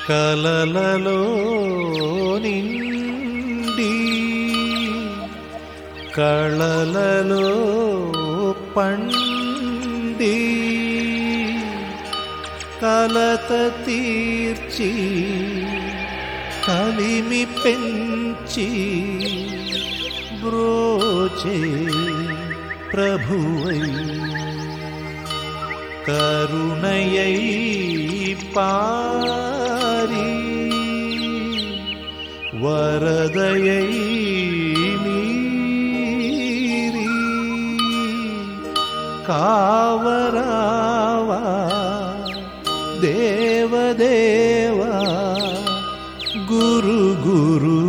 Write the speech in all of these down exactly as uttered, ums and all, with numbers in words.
కలలలో నిండి కళలలో పండి కలత తీర్చి కలిమి పెంచి బ్రోచే ప్రభువై కరుణయై పారి వరదయై మీరి కావరావా దేవదేవా గురు గురు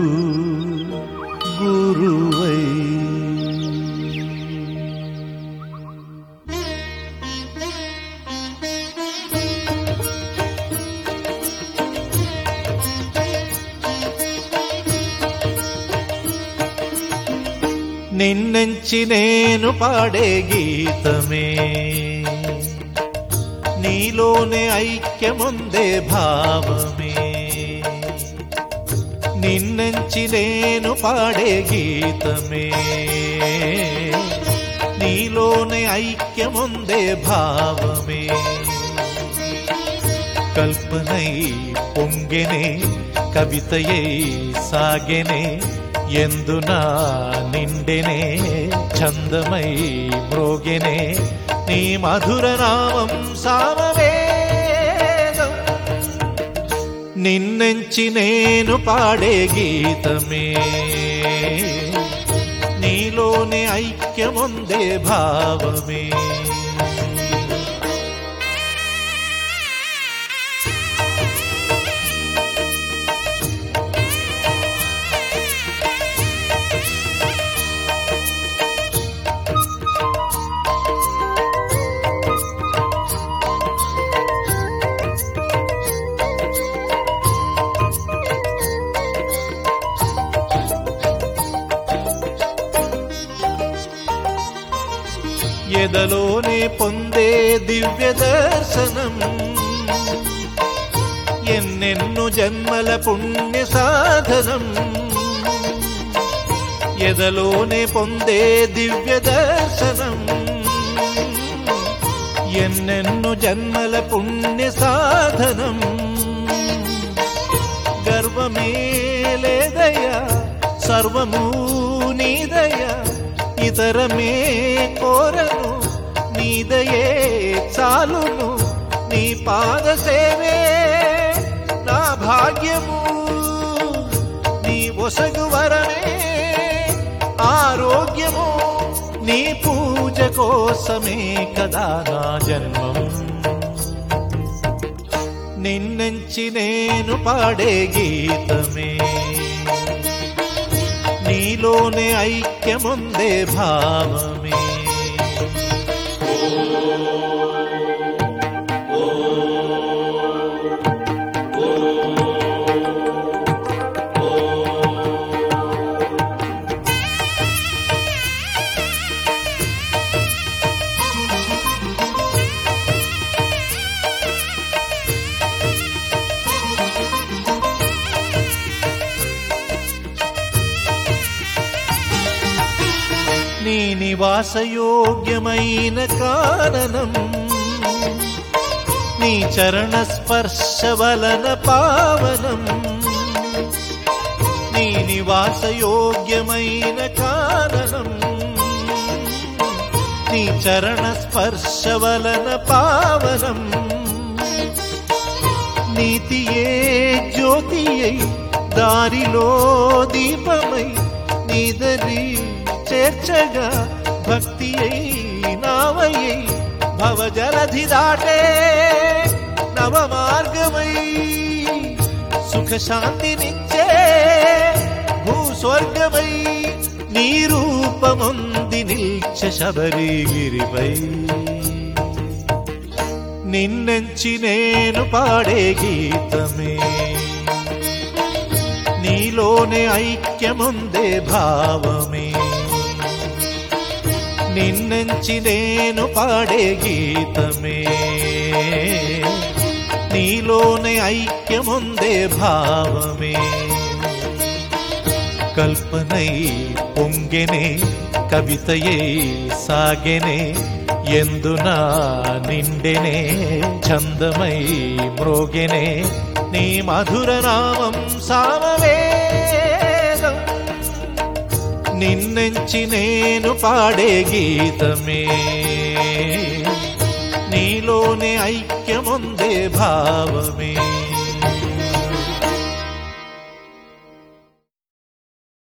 గురువై. నిన్నెంచి నేను పాడే గీతమే నీలోనే ఐక్యముందే భావమే. నిన్నెంచి నేను పాడే గీతమే నీలోనే ఐక్యముందే భావమే. కల్పనై పొంగెనే కవితయై సాగెనే ఎందునా నిండెనే ఛందమై మ్రోగెనే నీ మధుర నామం సామవేదం. నిన్నెంచి నేను పాడే గీతమే నీలోనే ఐక్యముందే భావమే. ఎదలోనే పొందే దివ్య దర్శనం ఎన్నెన్ను జన్మల పుణ్య సాధనం. ఎదలోనే పొందే దివ్య దర్శనం ఎన్నెన్ను జన్మల పుణ్య సాధనం. గర్వమే లేదయ్యా సర్వమూ నీదయ్యా ఇతరమే కోరను నీదయే చాలును. నీ పాద సేవే నా భాగ్యము నీ ఒసగు వరమే ఆరోగ్యము. నీ పూజ కోసమే కదా నా జన్మం. నిన్నెంచి నేను పాడే గీతమే నీలోనే ఐక్యముందే భావమే. నీ నివాసయోగ్యమైన కారణం నీ చరణ స్పర్శ వలన పావనం. నీ నివాసయోగ్యమైన కారణం నీ చరణ స్పర్శ వలన పావనం. నీతియే జ్యోతియై దారిలో దీపమై నీదరి చేర్చగా భక్తి అయి నావయ్యై భవజలధి దాటే నవ మార్గమై సుఖ శాంతినిచ్చే భూస్వర్గమై నీ రూపముంది నిల్చ శబరిగిరిపై. నిన్నెంచి నేను పాడే గీతమే నీలోనే ఐక్యముందే భావమే. నిన్నెంచి నేను పాడే గీతమే నీలోనే ఐక్యముందే భావమే. కల్పనై పొంగెనే కవితయై సాగెనే ఎందునా నిండెనే ఛందమై మ్రోగెనే నీ మధుర నామం సామవేదం. నిన్నెంచి నేను పాడే గీతమే నీలోనే ఐక్యముందే భావమే.